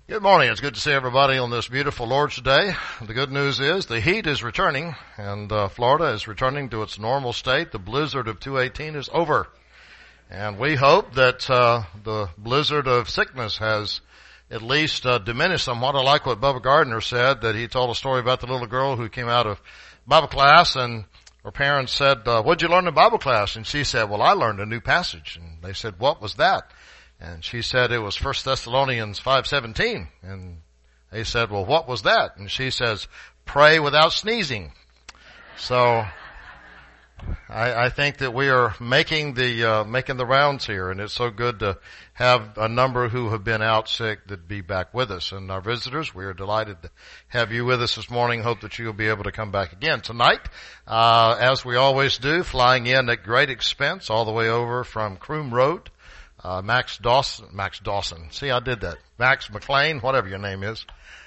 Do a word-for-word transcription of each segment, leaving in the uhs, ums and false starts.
Good morning. It's good to see everybody on this beautiful Lord's Day. The good news is the heat is returning, and uh, Florida is returning to its normal state. The blizzard of two eighteen is over. And we hope that uh, the blizzard of sickness has at least uh, diminished somewhat. I like what Bubba Gardner said, that he told a story about the little girl who came out of Bible class, and her parents said, uh, what'd you learn in Bible class? And she said, well, I learned a new passage. And they said, what was that? And she said it was First Thessalonians five seventeen. And they said, well, what was that? And she says, pray without sneezing. So I, I think that we are making the uh, making the rounds here, and it's so good to have a number who have been out sick that be back with us. And our visitors, we are delighted to have you with us this morning. Hope that you'll be able to come back again tonight, uh, as we always do, flying in at great expense all the way over from Croom Road. Uh, Max Dawson, Max Dawson. See, I did that. Max McLean, whatever your name is.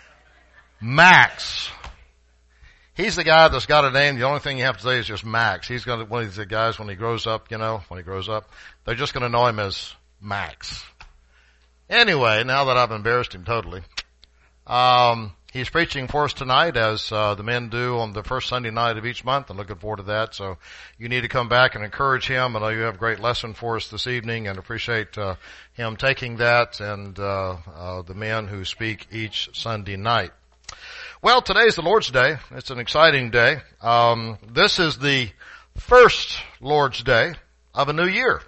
Max. He's the guy that's got a name. The only thing you have to say is just Max. He's going to, one of these guys when he grows up, you know, when he grows up, they're just going to know him as Max. Anyway, now that I've embarrassed him totally, um, he's preaching for us tonight, as uh, the men do on the first Sunday night of each month. I'm looking forward to that. So you need to come back and encourage him. I know you have a great lesson for us this evening, and appreciate uh, him taking that, and uh, uh, the men who speak each Sunday night. Well, today's the Lord's Day. It's an exciting day. Um, this is the first Lord's Day of a new year.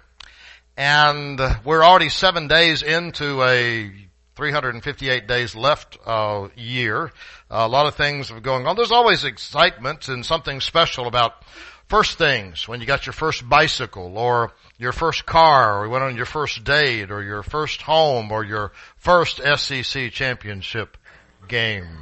And we're already seven days into a three hundred fifty-eight days left uh year. Uh, a lot of things are going on. There's always excitement and something special about first things, when you got your first bicycle or your first car, or you went on your first date, or your first home, or your first S E C championship game.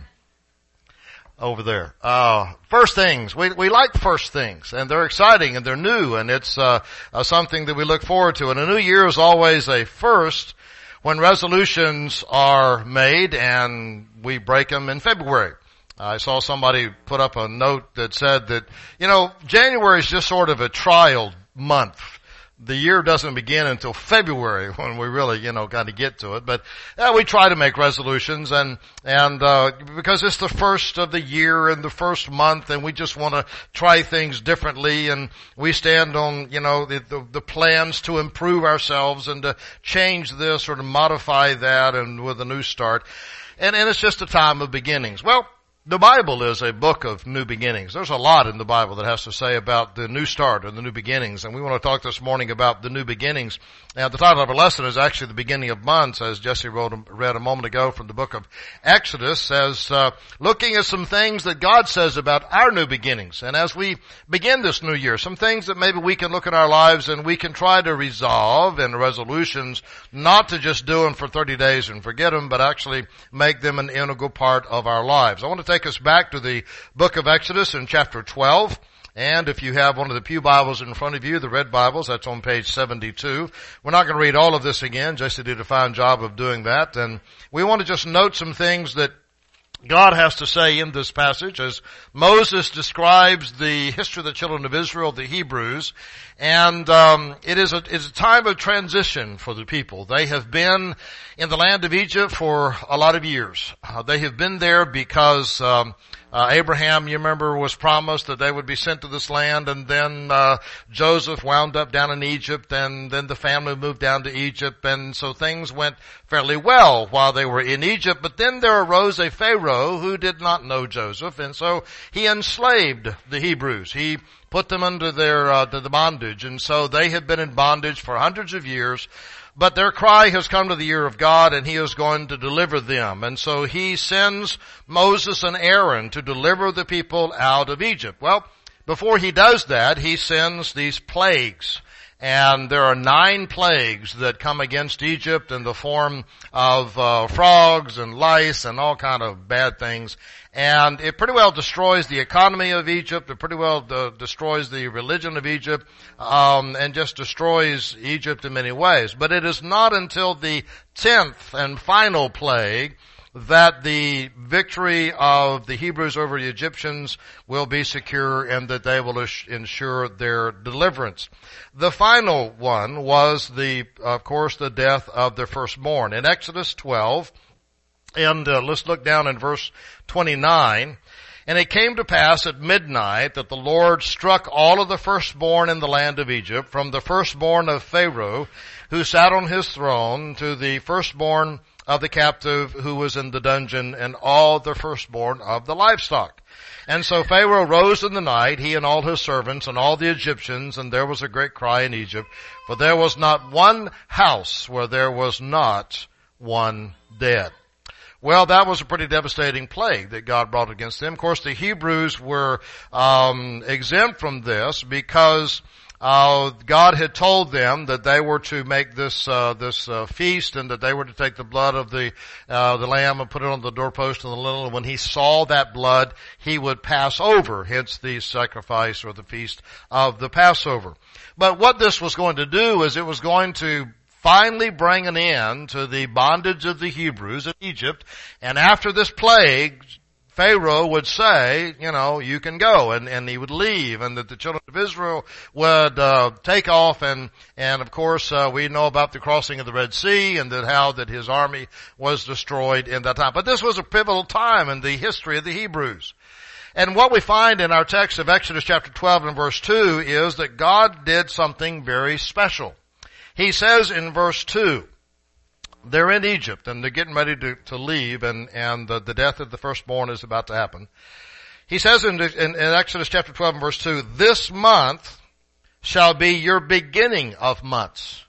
Over there. Uh, first things. We, we like first things, and they're exciting, and they're new, and it's, uh, uh, something that we look forward to. And a new year is always a first when resolutions are made, and we break them in February. I saw somebody put up a note that said that, you know, January is just sort of a trial month. The year doesn't begin until February, when we really, you know, kind of get to it. But uh, we try to make resolutions, and and uh because it's the first of the year and the first month, and we just want to try things differently, and we stand on, you know, the, the the plans to improve ourselves and to change this or to modify that, and with a new start. And and it's just a time of beginnings. Well, the Bible is a book of new beginnings. There's a lot in the Bible that has to say about the new start and the new beginnings, and we want to talk this morning about the new beginnings. Now, the title of our lesson is actually the beginning of months, as Jesse wrote, read a moment ago from the book of Exodus, as uh, looking at some things that God says about our new beginnings. And as we begin this new year, some things that maybe we can look in our lives and we can try to resolve in resolutions, not to just do them for thirty days and forget them, but actually make them an integral part of our lives. I want to take Take us back to the book of Exodus in chapter twelve. And if you have one of the pew Bibles in front of you, the red Bibles, that's on page seventy-two. We're not going to read all of this again. Jesse did a fine job of doing that. And we want to just note some things that God has to say in this passage as Moses describes the history of the children of Israel, the Hebrews. And um it is a, it's a time of transition for the people. They have been in the land of Egypt for a lot of years. Uh, they have been there because um Uh, Abraham, you remember, was promised that they would be sent to this land, and then uh Joseph wound up down in Egypt, and then the family moved down to Egypt, and so things went fairly well while they were in Egypt. But then there arose a Pharaoh who did not know Joseph, and so he enslaved the Hebrews. He put them under their uh, the bondage, and so they have been in bondage for hundreds of years. But their cry has come to the ear of God, and he is going to deliver them. And so he sends Moses and Aaron to deliver the people out of Egypt. Well, before he does that, he sends these plagues. And there are nine plagues that come against Egypt in the form of uh, frogs and lice and all kind of bad things. And it pretty well destroys the economy of Egypt. It pretty well uh, destroys the religion of Egypt, um, and just destroys Egypt in many ways. But it is not until the tenth and final plague that the victory of the Hebrews over the Egyptians will be secure, and that they will ensure their deliverance. The final one was the, of course, the death of their firstborn. In Exodus twelve, And uh, let's look down in verse twenty-nine. And it came to pass at midnight that the Lord struck all of the firstborn in the land of Egypt, from the firstborn of Pharaoh, who sat on his throne, to the firstborn of the captive who was in the dungeon, and all the firstborn of the livestock. And so Pharaoh rose in the night, he and all his servants and all the Egyptians, and there was a great cry in Egypt, for there was not one house where there was not one dead. Well, that was a pretty devastating plague that God brought against them. Of course, the Hebrews were um, exempt from this because uh God had told them that they were to make this uh this uh, feast, and that they were to take the blood of the uh the lamb and put it on the doorpost and the lintel. And when he saw that blood, he would pass over, hence the sacrifice or the feast of the Passover. But what this was going to do is it was going to finally bring an end to the bondage of the Hebrews in Egypt. And after this plague, Pharaoh would say, you know, you can go, and, and he would leave, and that the children of Israel would uh, take off. And, and of course, uh, we know about the crossing of the Red Sea, and that how that his army was destroyed in that time. But this was a pivotal time in the history of the Hebrews. And what we find in our text of Exodus chapter twelve and verse two is that God did something very special. He says in verse two, they're in Egypt and they're getting ready to, to leave, and, and the, the death of the firstborn is about to happen. He says in, in, in Exodus chapter twelve and verse two, this month shall be your beginning of months.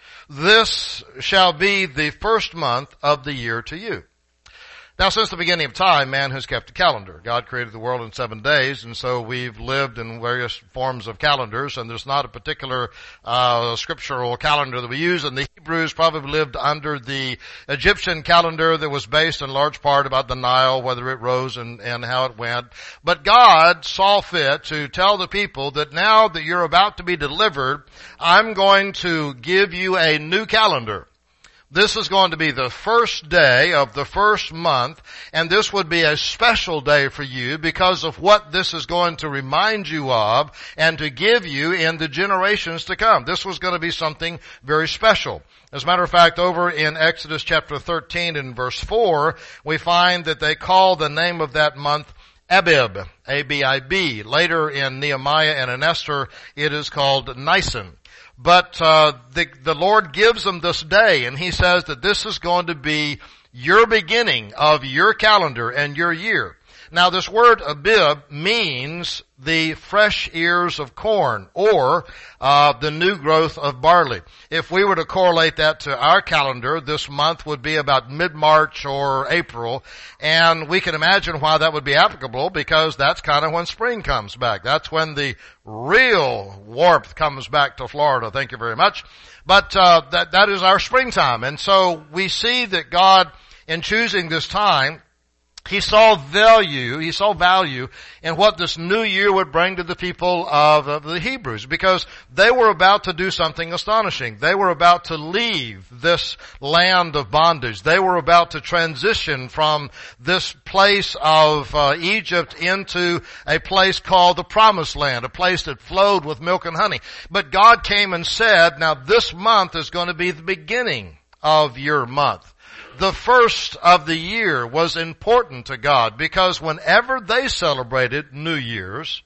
This shall be the first month of the year to you. Now, since the beginning of time, man has kept a calendar. God created the world in seven days, and so we've lived in various forms of calendars, and there's not a particular uh scriptural calendar that we use. And the Hebrews probably lived under the Egyptian calendar that was based in large part about the Nile, whether it rose and, and how it went. But God saw fit to tell the people that now that you're about to be delivered, I'm going to give you a new calendar. This is going to be the first day of the first month, and this would be a special day for you because of what this is going to remind you of and to give you in the generations to come. This was going to be something very special. As a matter of fact, over in Exodus chapter thirteen and verse four, we find that they call the name of that month Abib, A B I B. Later in Nehemiah and in Esther, it is called Nisan. But uh the, the Lord gives them this day, and he says that this is going to be your beginning of your calendar and your year. Now, this word Abib means the fresh ears of corn, or uh the new growth of barley. If we were to correlate that to our calendar, this month would be about mid-March or April, and we can imagine why that would be applicable, because that's kind of when spring comes back. That's when the real warmth comes back to Florida. Thank you very much. But uh that that is our springtime. And so we see that God, in choosing this time, He saw value, he saw value in what this new year would bring to the people of, of the Hebrews, because they were about to do something astonishing. They were about to leave this land of bondage. They were about to transition from this place of uh, Egypt into a place called the Promised Land, a place that flowed with milk and honey. But God came and said, now this month is going to be the beginning of your month. The first of the year was important to God, because whenever they celebrated New Year's,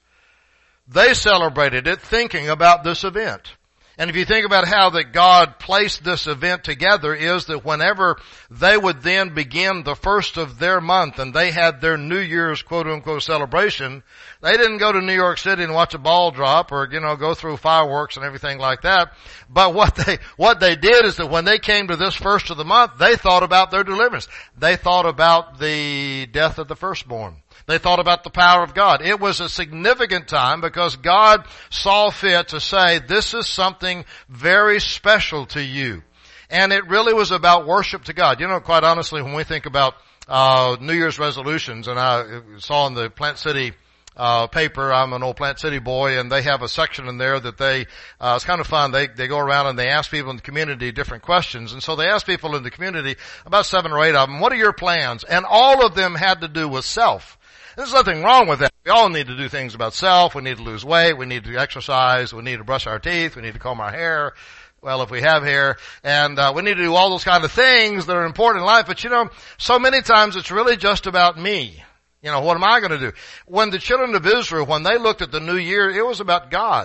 they celebrated it thinking about this event. And if you think about how that God placed this event together, is that whenever they would then begin the first of their month and they had their New Year's quote unquote celebration, they didn't go to New York City and watch a ball drop or, you know, go through fireworks and everything like that. But what they, what they did is that when they came to this first of the month, they thought about their deliverance. They thought about the death of the firstborn. They thought about the power of God. It was a significant time because God saw fit to say, this is something very special to you. And it really was about worship to God. You know, quite honestly, when we think about uh New Year's resolutions, and I saw in the Plant City uh paper, I'm an old Plant City boy, and they have a section in there that they, uh it's kind of fun. They, they go around and they ask people in the community different questions. And so they ask people in the community, about seven or eight of them, what are your plans? And all of them had to do with self. There's nothing wrong with that. We all need to do things about self. We need to lose weight. We need to exercise. We need to brush our teeth. We need to comb our hair. well, if we have hair, and uh, we need to do all those kind of things that are important in life. But you know, so many times it's really just about me. You know, what am I going to do? When the children of Israel, when they looked at the new year, it was about God.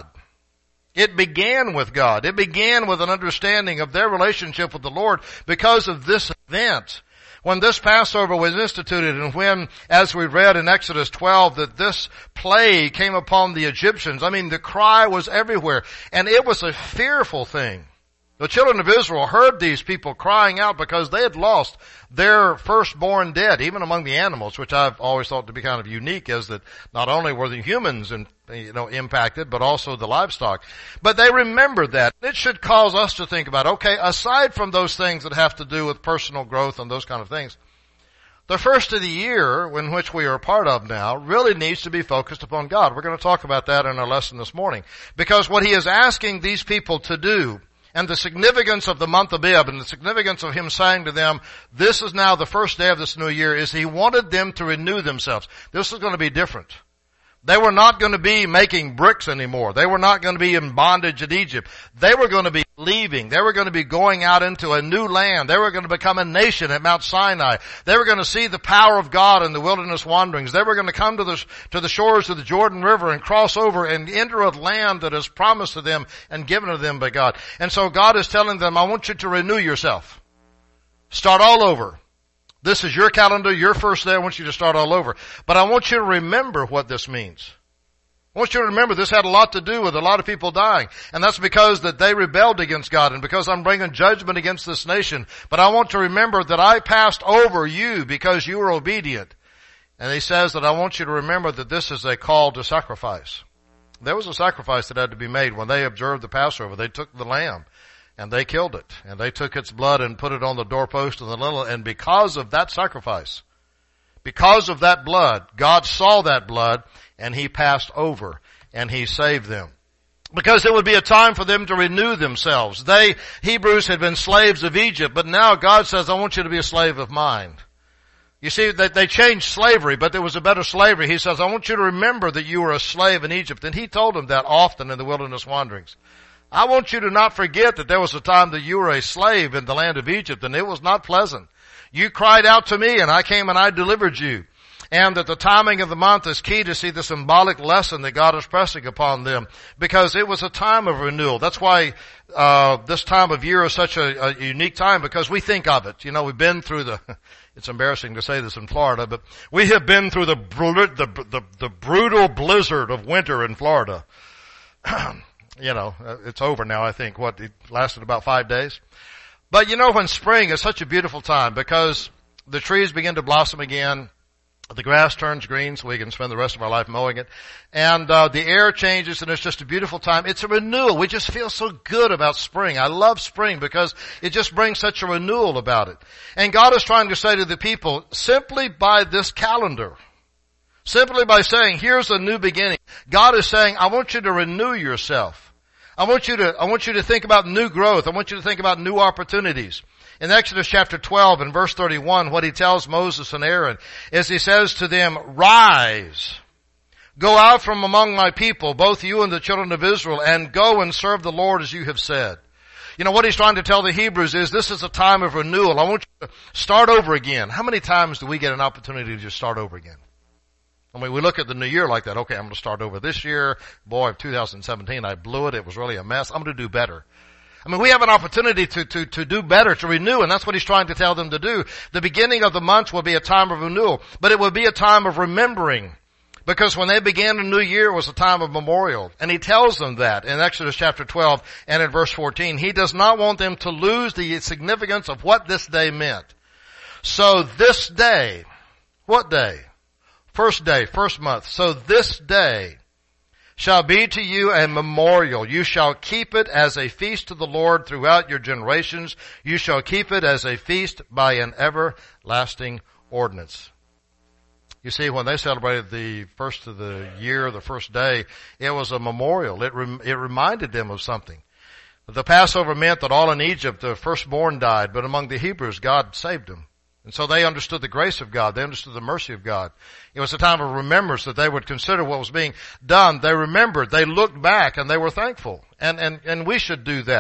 It began with God. It began with an understanding of their relationship with the Lord because of this event. When this Passover was instituted, and when, as we read in Exodus twelve, that this plague came upon the Egyptians, I mean, the cry was everywhere, and it was a fearful thing. The children of Israel heard these people crying out because they had lost their firstborn dead, even among the animals, which I've always thought to be kind of unique, is that not only were the humans in, you know, impacted, but also the livestock. But they remembered that. It should cause us to think about, okay, aside from those things that have to do with personal growth and those kind of things, the first of the year, in which we are a part of now, really needs to be focused upon God. We're going to talk about that in our lesson this morning. Because what He is asking these people to do, and the significance of the month of Abib, and the significance of Him saying to them, this is now the first day of this new year, is He wanted them to renew themselves. This is going to be different. They were not going to be making bricks anymore. They were not going to be in bondage in Egypt. They were going to be leaving. They were going to be going out into a new land. They were going to become a nation at Mount Sinai. They were going to see the power of God in the wilderness wanderings. They were going to come to the, to the shores of the Jordan River and cross over and enter a land that is promised to them and given to them by God. And so God is telling them, I want you to renew yourself. Start all over. This is your calendar, your first day. I want you to start all over. But I want you to remember what this means. I want you to remember this had a lot to do with a lot of people dying. And that's because that they rebelled against God and because I'm bringing judgment against this nation. But I want to remember that I passed over you because you were obedient. And He says that I want you to remember that this is a call to sacrifice. There was a sacrifice that had to be made when they observed the Passover. They took the lamb. And they killed it. And they took its blood and put it on the doorpost and the lintel. And because of that sacrifice, because of that blood, God saw that blood and He passed over and He saved them. Because it would be a time for them to renew themselves. They, Hebrews, had been slaves of Egypt, but now God says, I want you to be a slave of mine. You see, that they changed slavery, but there was a better slavery. He says, I want you to remember that you were a slave in Egypt. And He told them that often in the wilderness wanderings. I want you to not forget that there was a time that you were a slave in the land of Egypt, and it was not pleasant. You cried out to me, and I came and I delivered you. And that the timing of the month is key to see the symbolic lesson that God is pressing upon them, because it was a time of renewal. That's why uh this time of year is such a, a unique time, because we think of it. You know, we've been through the, it's embarrassing to say this in Florida, but we have been through the, the, the, the brutal blizzard of winter in Florida. You know, it's over now, I think. What, it lasted about five days? But you know, when spring is such a beautiful time because the trees begin to blossom again, the grass turns green so we can spend the rest of our life mowing it, and uh the air changes and it's just a beautiful time. It's a renewal. We just feel so good about spring. I love spring because it just brings such a renewal about it. And God is trying to say to the people, simply by this calendar, simply by saying, here's a new beginning, God is saying, I want you to renew yourself. I want you to, I want you to think about new growth. I want you to think about new opportunities. In Exodus chapter twelve and verse thirty-one, what He tells Moses and Aaron is He says to them, rise, go out from among my people, both you and the children of Israel, and go and serve the Lord as you have said. You know, what He's trying to tell the Hebrews is this is a time of renewal. I want you to start over again. How many times do we get an opportunity to just start over again? I mean, we look at the new year like that. Okay, I'm going to start over this year. Boy, two thousand seventeen, I blew it. It was really a mess. I'm going to do better. I mean, we have an opportunity to, to, to do better, to renew, and that's what He's trying to tell them to do. The beginning of the month will be a time of renewal, but it will be a time of remembering. Because when they began a new year, it was a time of memorial. And He tells them that in Exodus chapter twelve and in verse fourteen. He does not want them to lose the significance of what this day meant. So this day, what day? First day, first month. So this day shall be to you a memorial. You shall keep it as a feast to the Lord throughout your generations. You shall keep it as a feast by an everlasting ordinance. You see, when they celebrated the first of the year, the first day, it was a memorial. It rem- it reminded them of something. The Passover meant that all in Egypt, the firstborn died, but among the Hebrews, God saved them. And so they understood the grace of God. They understood the mercy of God. It was a time of remembrance that they would consider what was being done. They remembered. They looked back and they were thankful. And, and, and we should do that.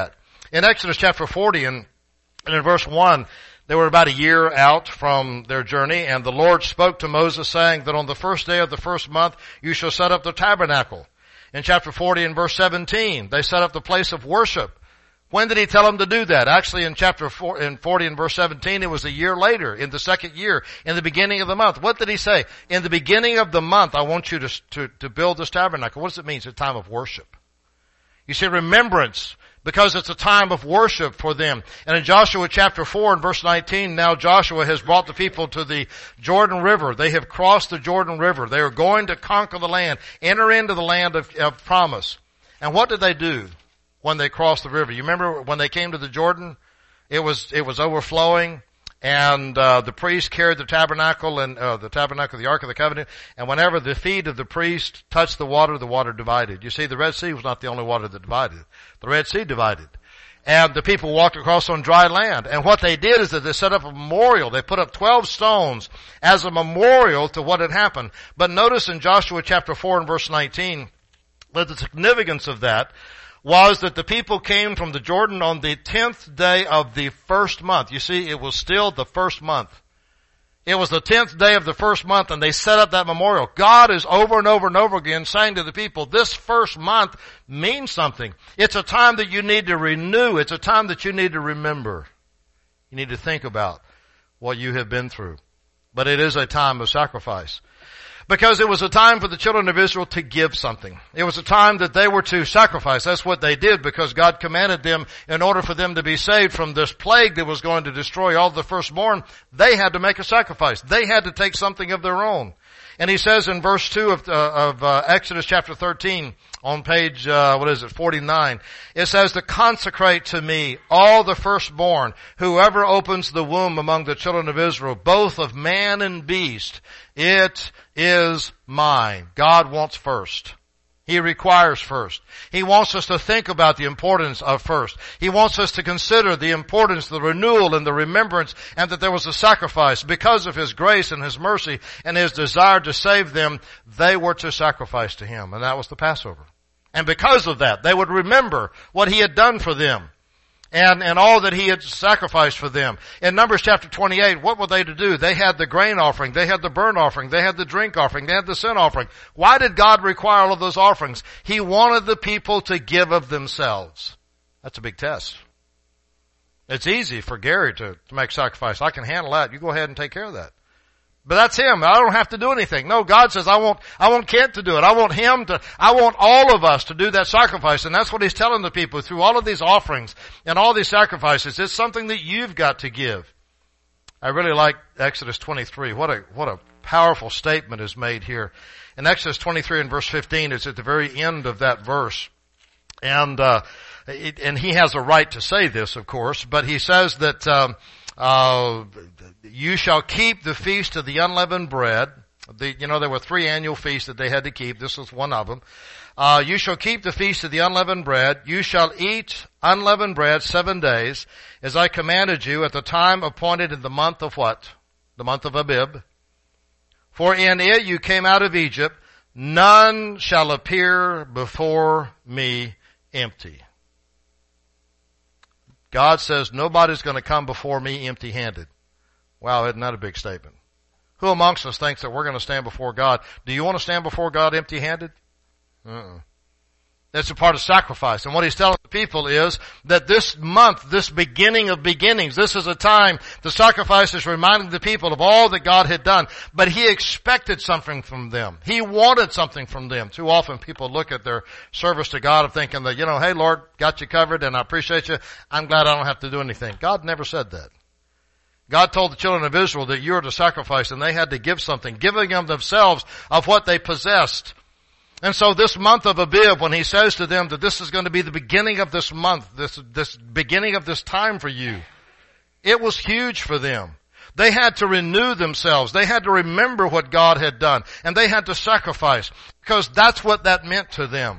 In Exodus chapter forty and, and in verse one, they were about a year out from their journey, and the Lord spoke to Moses saying that on the first day of the first month you shall set up the tabernacle. In chapter forty and verse seventeen, they set up the place of worship. When did he tell them to do that? Actually, in chapter four, in forty and verse seventeen, it was a year later, in the second year, in the beginning of the month. What did he say? In the beginning of the month, I want you to, to, to build this tabernacle. What does it mean? It's a time of worship. You see, remembrance, because it's a time of worship for them. And in Joshua chapter four and verse nineteen, now Joshua has brought the people to the Jordan River. They have crossed the Jordan River. They are going to conquer the land, enter into the land of, of promise. And what did they do when they crossed the river? You remember when they came to the Jordan? It was, it was overflowing. And, uh, the priest carried the tabernacle and, uh, the tabernacle, the Ark of the Covenant. And whenever the feet of the priest touched the water, the water divided. You see, the Red Sea was not the only water that divided. The Red Sea divided. And the people walked across on dry land. And what they did is that they set up a memorial. They put up twelve stones as a memorial to what had happened. But notice in Joshua chapter four and verse nineteen, that the significance of that was that the people came from the Jordan on the tenth day of the first month. You see, it was still the first month. It was the tenth day of the first month, and they set up that memorial. God is over and over and over again saying to the people, this first month means something. It's a time that you need to renew. It's a time that you need to remember. You need to think about what you have been through. But it is a time of sacrifice. Because it was a time for the children of Israel to give something. It was a time that they were to sacrifice. That's what they did, because God commanded them, in order for them to be saved from this plague that was going to destroy all the firstborn, they had to make a sacrifice. They had to take something of their own. And he says in verse two of, uh, of uh, Exodus chapter thirteen, on page, uh, what is it, forty-nine, it says, to consecrate to me all the firstborn, whoever opens the womb among the children of Israel, both of man and beast, it is mine. God wants first. He requires first. He wants us to think about the importance of first. He wants us to consider the importance, the renewal and the remembrance, and that there was a sacrifice. Because of His grace and His mercy and His desire to save them, they were to sacrifice to Him, and that was the Passover. And because of that, they would remember what He had done for them. And, and all that He had sacrificed for them. In Numbers chapter twenty-eight, what were they to do? They had the grain offering, they had the burnt offering, they had the drink offering, they had the sin offering. Why did God require all of those offerings? He wanted the people to give of themselves. That's a big test. It's easy for Gary to, to make sacrifice. I can handle that. You go ahead and take care of that. But that's him. I don't have to do anything. No, God says, I want, I want Kent to do it. I want him to, I want all of us to do that sacrifice. And that's what He's telling the people through all of these offerings and all these sacrifices. It's something that you've got to give. I really like Exodus twenty-three. What a, what a powerful statement is made here. In Exodus twenty-three and verse fifteen, it's at the very end of that verse. And, uh, it, and he has a right to say this, of course, but he says that, um, Uh, you shall keep the feast of the unleavened bread. The, you know, there were three annual feasts that they had to keep. This was one of them. Uh, you shall keep the feast of the unleavened bread. You shall eat unleavened bread seven days, as I commanded you at the time appointed in the month of what? The month of Abib. For in it you came out of Egypt. None shall appear before me empty. God says, nobody's going to come before me empty-handed. Wow, isn't that a big statement? Who amongst us thinks that we're going to stand before God? Do you want to stand before God empty-handed? Uh-uh. That's a part of sacrifice. And what He's telling the people is that this month, this beginning of beginnings, this is a time the sacrifice is reminding the people of all that God had done. But He expected something from them. He wanted something from them. Too often people look at their service to God and thinking that, you know, hey Lord, got you covered and I appreciate you. I'm glad I don't have to do anything. God never said that. God told the children of Israel that you are to sacrifice, and they had to give something, giving them themselves of what they possessed. And so this month of Abib, when He says to them that this is going to be the beginning of this month, this, this beginning of this time for you, it was huge for them. They had to renew themselves. They had to remember what God had done. And they had to sacrifice, because that's what that meant to them.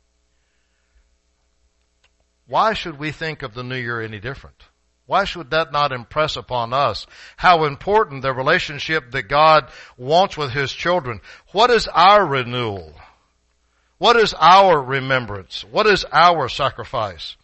Why should we think of the new year any different? Why should that not impress upon us how important the relationship that God wants with His children? What is our renewal? What is our remembrance? What is our sacrifice?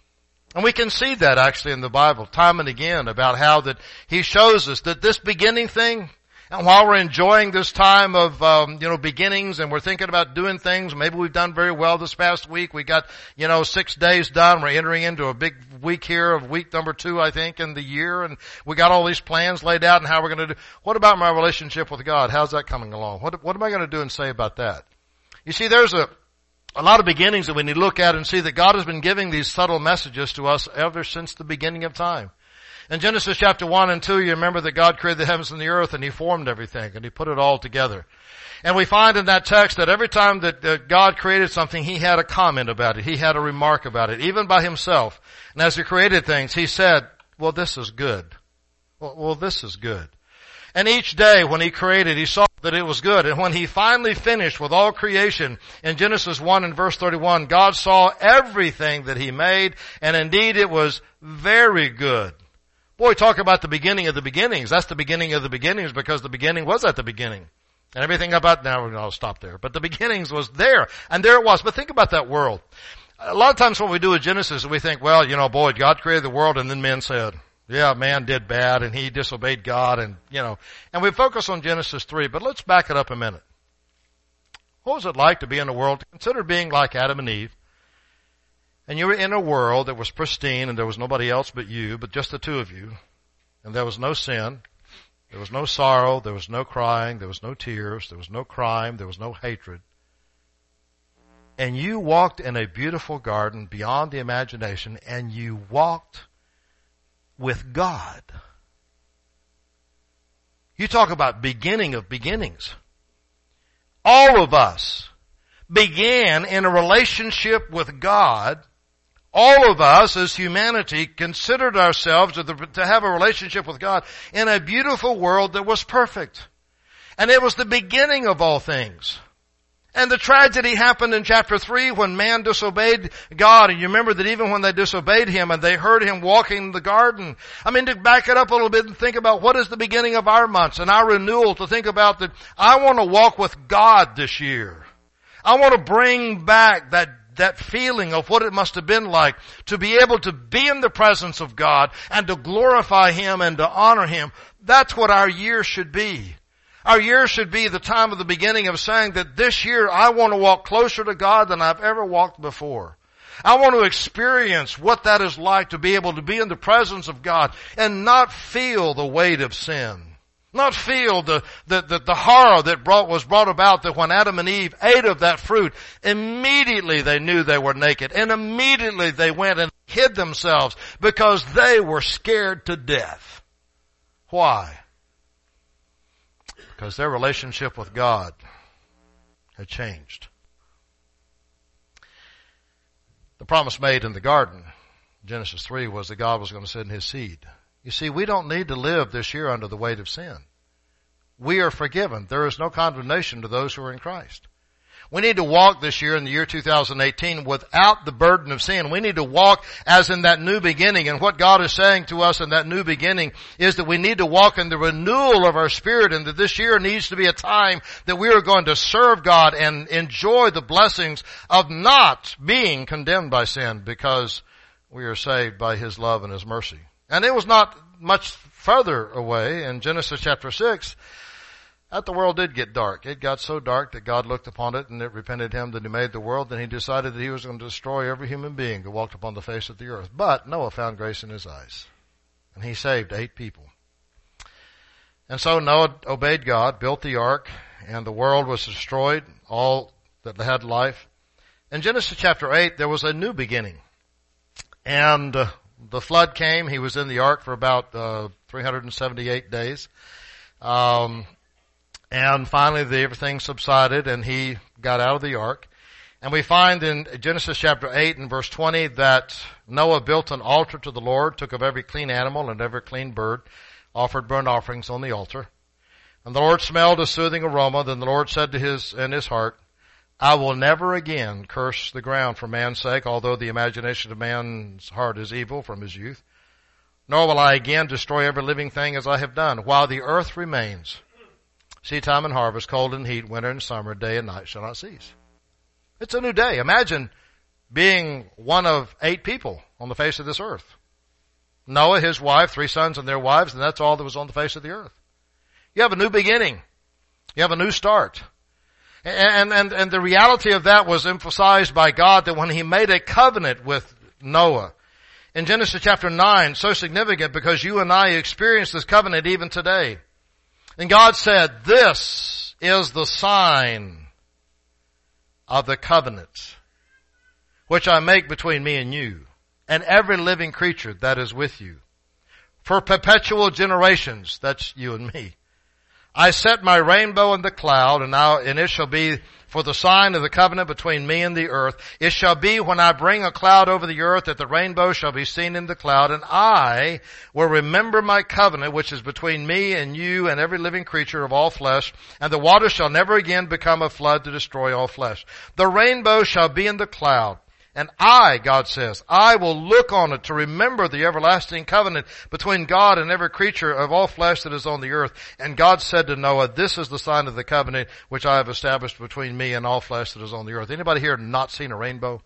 And we can see that actually in the Bible time and again about how that He shows us that this beginning thing, and while we're enjoying this time of, um, you know, beginnings and we're thinking about doing things, maybe we've done very well this past week. We got, you know, six days done. We're entering into a big week here of week number two, I think, in the year. And we got all these plans laid out and how we're going to do. What about my relationship with God? How's that coming along? What, what am I going to do and say about that? You see, there's a, a lot of beginnings that we need to look at and see that God has been giving these subtle messages to us ever since the beginning of time. In Genesis chapter one and two, you remember that God created the heavens and the earth and He formed everything and He put it all together. And we find in that text that every time that uh, God created something, He had a comment about it. He had a remark about it, even by Himself. And as He created things, He said, well, this is good. Well, well, this is good. And each day when He created, He saw that it was good. And when He finally finished with all creation, in Genesis one and verse thirty-one, God saw everything that He made, and indeed it was very good. Boy, talk about the beginning of the beginnings. That's the beginning of the beginnings because the beginning was at the beginning. And everything about, now I'll stop there. But the beginnings was there. And there it was. But think about that world. A lot of times when we do a Genesis, we think, well, you know, boy, God created the world and then men said, yeah, man did bad and he disobeyed God and, you know. And we focus on Genesis three, but let's back it up a minute. What was it like to be in a world, consider being like Adam and Eve, and you were in a world that was pristine and there was nobody else but you, but just the two of you. And there was no sin. There was no sorrow. There was no crying. There was no tears. There was no crime. There was no hatred. And you walked in a beautiful garden beyond the imagination and you walked with God. You talk about beginning of beginnings. All of us began in a relationship with God. All of us as humanity considered ourselves to, the, to have a relationship with God in a beautiful world that was perfect. And it was the beginning of all things. And the tragedy happened in chapter three when man disobeyed God. And you remember that even when they disobeyed Him and they heard Him walking in the garden. I mean, to back it up a little bit and think about what is the beginning of our months and our renewal, to think about that I want to walk with God this year. I want to bring back that that feeling of what it must have been like to be able to be in the presence of God and to glorify Him and to honor Him. That's what our year should be. Our year should be the time of the beginning of saying that this year I want to walk closer to God than I've ever walked before. I want to experience what that is like to be able to be in the presence of God and not feel the weight of sin. Not feel the, the, the, the horror that brought, was brought about that when Adam and Eve ate of that fruit, immediately they knew they were naked. And immediately they went and hid themselves because they were scared to death. Why? Because their relationship with God had changed. The promise made in the garden, Genesis three, was that God was going to send His seed. You see, we don't need to live this year under the weight of sin. We are forgiven. There is no condemnation to those who are in Christ. We need to walk this year in the year two thousand eighteen without the burden of sin. We need to walk as in that new beginning. And what God is saying to us in that new beginning is that we need to walk in the renewal of our spirit, and that this year needs to be a time that we are going to serve God and enjoy the blessings of not being condemned by sin because we are saved by His love and His mercy. And it was not much further away in Genesis chapter six that the world did get dark. It got so dark that God looked upon it and it repented Him that He made the world, and He decided that He was going to destroy every human being that walked upon the face of the earth. But Noah found grace in his eyes, and he saved eight people. And so Noah obeyed God, built the ark, and the world was destroyed, all that had life. In Genesis chapter eight, there was a new beginning. And uh, the flood came. He was in the ark for about uh, three hundred seventy-eight days. Um, and finally the, everything subsided and he got out of the ark. And we find in Genesis chapter eight and verse twenty that Noah built an altar to the Lord, took of every clean animal and every clean bird, offered burnt offerings on the altar. And the Lord smelled a soothing aroma. Then the Lord said to his, in his heart, I will never again curse the ground for man's sake, although the imagination of man's heart is evil from his youth. Nor will I again destroy every living thing as I have done. While the earth remains, seedtime and harvest, cold and heat, winter and summer, day and night shall not cease. It's a new day. Imagine being one of eight people on the face of this earth. Noah, his wife, three sons and their wives, and that's all that was on the face of the earth. You have a new beginning. You have a new start. And, and, and the reality of that was emphasized by God that when He made a covenant with Noah, in Genesis chapter nine, so significant because you and I experience this covenant even today. And God said, this is the sign of the covenant which I make between me and you and every living creature that is with you for perpetual generations. That's you and me. I set my rainbow in the cloud, and now, and it shall be for the sign of the covenant between me and the earth. It shall be when I bring a cloud over the earth that the rainbow shall be seen in the cloud, and I will remember my covenant which is between me and you and every living creature of all flesh, and the water shall never again become a flood to destroy all flesh. The rainbow shall be in the cloud. And I, God says, I will look on it to remember the everlasting covenant between God and every creature of all flesh that is on the earth. And God said to Noah, this is the sign of the covenant which I have established between me and all flesh that is on the earth. Anybody here not seen a rainbow?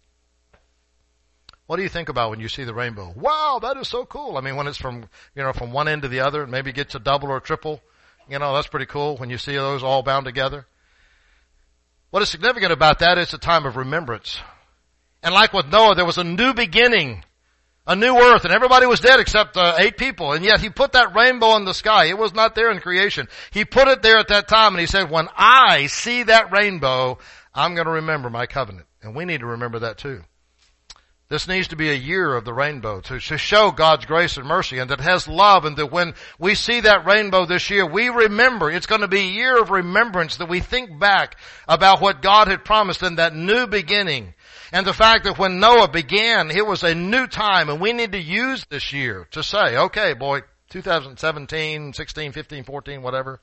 What do you think about when you see the rainbow? Wow, that is so cool. I mean, when it's from, you know, from one end to the other, maybe it gets a double or a triple. You know, that's pretty cool when you see those all bound together. What is significant about that is a time of remembrance. And like with Noah, there was a new beginning, a new earth, and everybody was dead except uh, eight people. And yet He put that rainbow in the sky. It was not there in creation. He put it there at that time, and He said, when I see that rainbow, I'm going to remember my covenant. And we need to remember that too. This needs to be a year of the rainbow to, to show God's grace and mercy, and that it has love, and that when we see that rainbow this year, we remember. It's going to be a year of remembrance, that we think back about what God had promised in that new beginning. And the fact that when Noah began, it was a new time, and we need to use this year to say, okay, boy, two thousand seventeen, sixteen, fifteen, fourteen, whatever.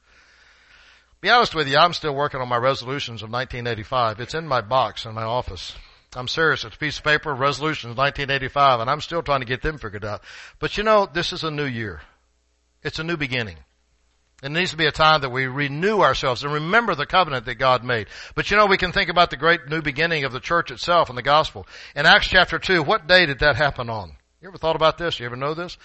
Be honest with you, I'm still working on my resolutions of nineteen eighty-five. It's in my box in my office. I'm serious. It's a piece of paper, resolutions nineteen eighty-five, and I'm still trying to get them figured out. But you know, this is a new year. It's a new beginning. It needs to be a time that we renew ourselves and remember the covenant that God made. But you know, we can think about the great new beginning of the church itself and the gospel. In Acts chapter two, what day did that happen on? You ever thought about this? You ever know this?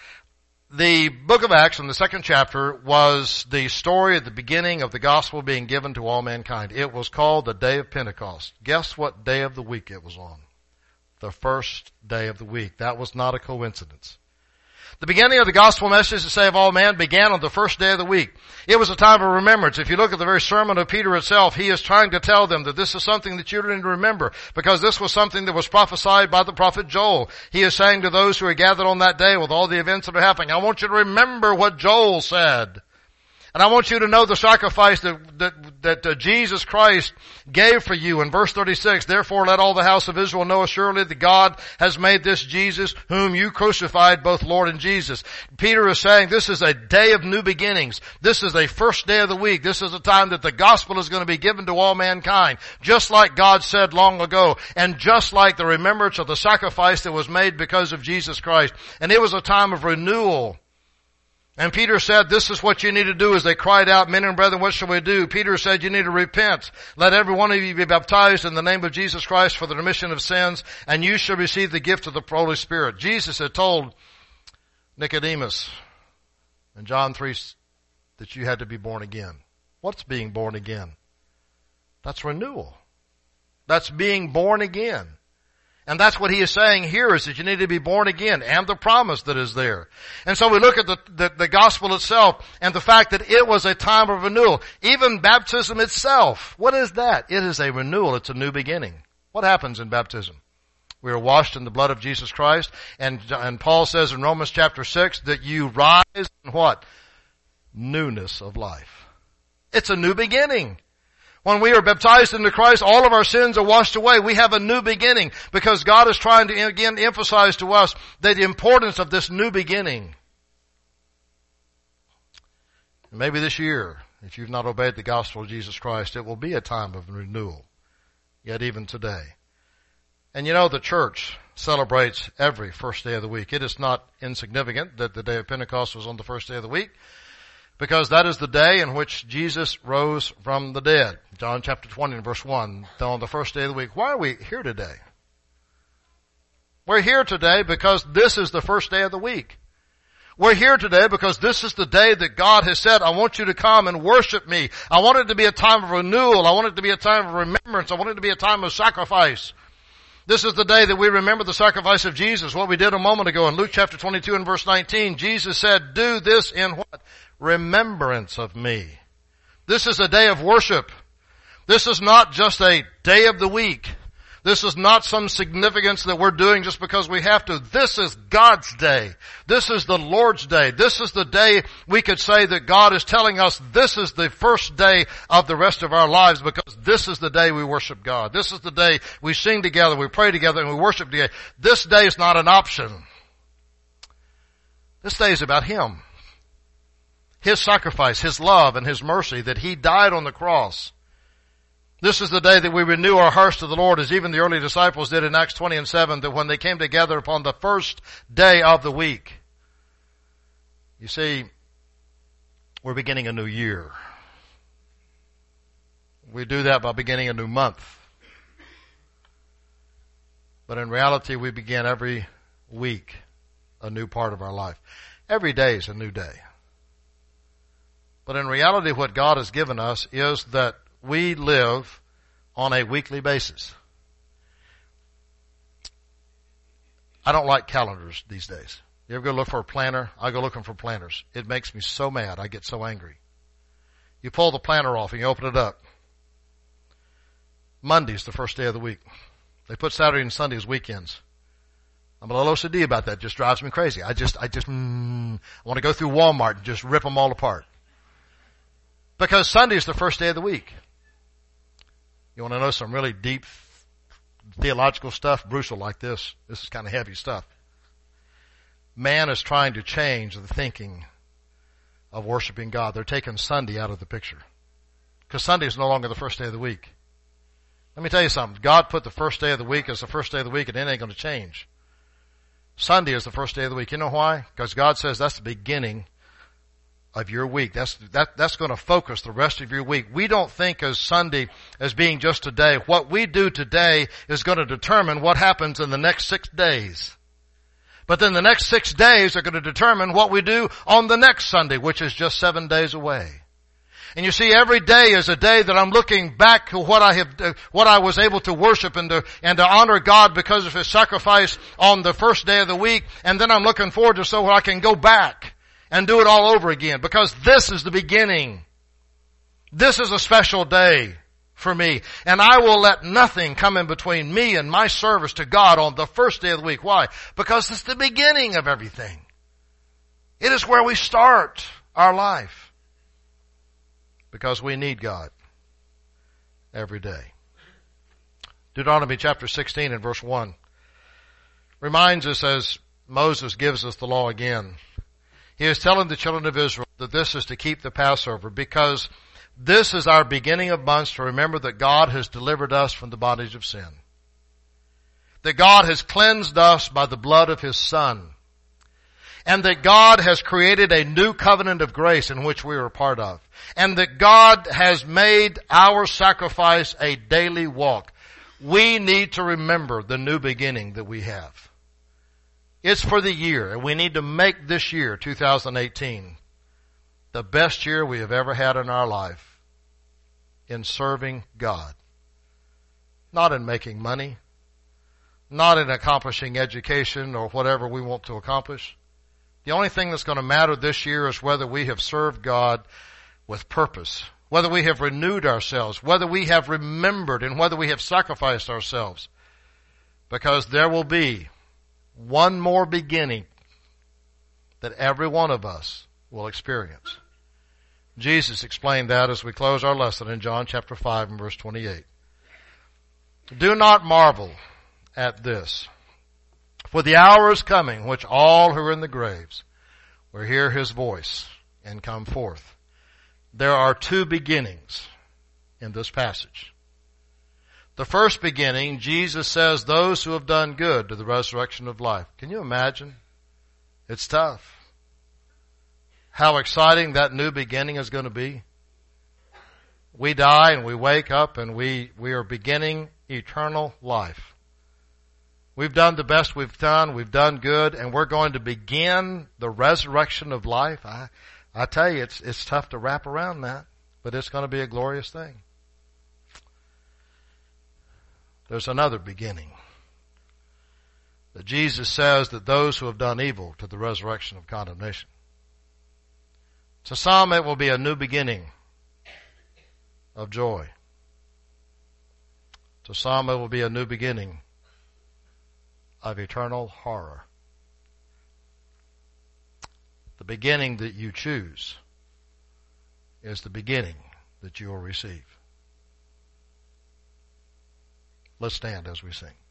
The book of Acts in the second chapter was the story at the beginning of the gospel being given to all mankind. It was called the day of Pentecost. Guess what day of the week it was on? The first day of the week. That was not a coincidence. The beginning of the gospel message to save all men began on the first day of the week. It was a time of remembrance. If you look at the very sermon of Peter itself, he is trying to tell them that this is something that you need to remember, because this was something that was prophesied by the prophet Joel. He is saying to those who are gathered on that day with all the events that are happening, I want you to remember what Joel said. And I want you to know the sacrifice that, that, that uh, Jesus Christ gave for you. In verse thirty-six, therefore let all the house of Israel know assuredly that God has made this Jesus, whom you crucified, both Lord and Jesus. Peter is saying this is a day of new beginnings. This is a first day of the week. This is a time that the gospel is going to be given to all mankind, just like God said long ago, and just like the remembrance of the sacrifice that was made because of Jesus Christ. And it was a time of renewal. And Peter said, this is what you need to do. As they cried out, men and brethren, what shall we do? Peter said, you need to repent. Let every one of you be baptized in the name of Jesus Christ for the remission of sins, and you shall receive the gift of the Holy Spirit. Jesus had told Nicodemus in John three that you had to be born again. What's being born again? That's renewal. That's being born again. And that's what he is saying here, is that you need to be born again, and the promise that is there. And so we look at the, the, the gospel itself and the fact that it was a time of renewal. Even baptism itself, what is that? It is a renewal. It's a new beginning. What happens in baptism? We are washed in the blood of Jesus Christ, and, and Paul says in Romans chapter six that you rise in what? Newness of life. It's a new beginning. When we are baptized into Christ, all of our sins are washed away. We have a new beginning, because God is trying to again emphasize to us the importance of this new beginning. And maybe this year, if you've not obeyed the gospel of Jesus Christ, it will be a time of renewal, yet even today. And you know, the church celebrates every first day of the week. It is not insignificant that the day of Pentecost was on the first day of the week, because that is the day in which Jesus rose from the dead. John chapter twenty and verse one, on the first day of the week. Why are we here today? We're here today because this is the first day of the week. We're here today because this is the day that God has said, I want you to come and worship me. I want it to be a time of renewal. I want it to be a time of remembrance. I want it to be a time of sacrifice. This is the day that we remember the sacrifice of Jesus, what we did a moment ago in Luke chapter twenty-two and verse nineteen. Jesus said, do this in what? Remembrance of me. This is a day of worship. This is not just a day of the week. This is not some significance that we're doing just because we have to. This is God's day. This is the Lord's day. This is the day we could say that God is telling us this is the first day of the rest of our lives, because this is the day we worship God. This is the day we sing together, we pray together, and we worship together. This day is not an option. This day is about Him. His sacrifice, His love, and His mercy, that He died on the cross. This is the day that we renew our hearts to the Lord, as even the early disciples did in Acts twenty and seven, that when they came together upon the first day of the week. You see, we're beginning a new year. We do that by beginning a new month. But in reality, we begin every week a new part of our life. Every day is a new day. But in reality, what God has given us is that we live on a weekly basis. I don't like calendars these days. You ever go look for a planner? I go looking for planners. It makes me so mad. I get so angry. You pull the planner off and you open it up. Monday's the first day of the week. They put Saturday and Sunday as weekends. I'm a little O C D about that. It just drives me crazy. I just, I just, mm, I want to go through Walmart and just rip them all apart. Because Sunday is the first day of the week. You want to know some really deep theological stuff? Bruce will like this. This is kind of heavy stuff. Man is trying to change the thinking of worshiping God. They're taking Sunday out of the picture. Because Sunday is no longer the first day of the week. Let me tell you something. God put the first day of the week as the first day of the week, and it ain't going to change. Sunday is the first day of the week. You know why? Because God says that's the beginning of your week. That's, that, that's going to focus the rest of your week. We don't think of Sunday as being just today. What we do today is going to determine what happens in the next six days. But then the next six days are going to determine what we do on the next Sunday, which is just seven days away. And you see, every day is a day that I'm looking back to what I have, uh, what I was able to worship and to, and to honor God because of His sacrifice on the first day of the week. And then I'm looking forward to so I can go back and do it all over again, because this is the beginning. This is a special day for me. And I will let nothing come in between me and my service to God on the first day of the week. Why? Because it's the beginning of everything. It is where we start our life. Because we need God every day. Deuteronomy chapter sixteen and verse one reminds us, as Moses gives us the law again, he is telling the children of Israel that this is to keep the Passover, because this is our beginning of months to remember that God has delivered us from the bondage of sin. That God has cleansed us by the blood of His Son. And that God has created a new covenant of grace in which we are a part of. And that God has made our sacrifice a daily walk. We need to remember the new beginning that we have. It's for the year, and we need to make this year, two thousand eighteen, the best year we have ever had in our life in serving God. Not in making money, not in accomplishing education or whatever we want to accomplish. The only thing that's going to matter this year is whether we have served God with purpose, whether we have renewed ourselves, whether we have remembered, and whether we have sacrificed ourselves. Because there will be one more beginning that every one of us will experience. Jesus explained that as we close our lesson in John chapter five and verse twenty-eight. Do not marvel at this, for the hour is coming which all who are in the graves will hear His voice and come forth. There are two beginnings in this passage. The first beginning, Jesus says, those who have done good to the resurrection of life. Can you imagine? It's tough. How exciting that new beginning is going to be. We die and we wake up and we, we are beginning eternal life. We've done the best we've done. We've done good, and we're going to begin the resurrection of life. I, I tell you, it's, it's tough to wrap around that, but it's going to be a glorious thing. There's another beginning. That Jesus says that those who have done evil to the resurrection of condemnation. To some it will be a new beginning of joy. To some it will be a new beginning of eternal horror. The beginning that you choose is the beginning that you will receive. Let's stand as we sing.